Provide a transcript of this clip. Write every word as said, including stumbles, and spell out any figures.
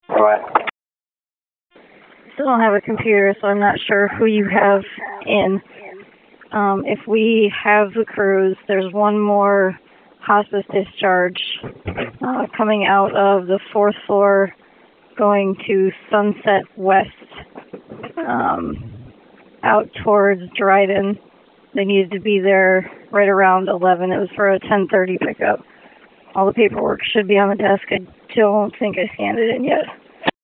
What? Still don't have a computer, so I'm not sure who you have in. Um, if we have the crews, there's one more hospice discharge uh, coming out of the fourth floor going to Sunset West, um, out towards Dryden. They needed to be there right around eleven. It was for a ten thirty pickup. All the paperwork should be on the desk. I don't think I scanned it in yet.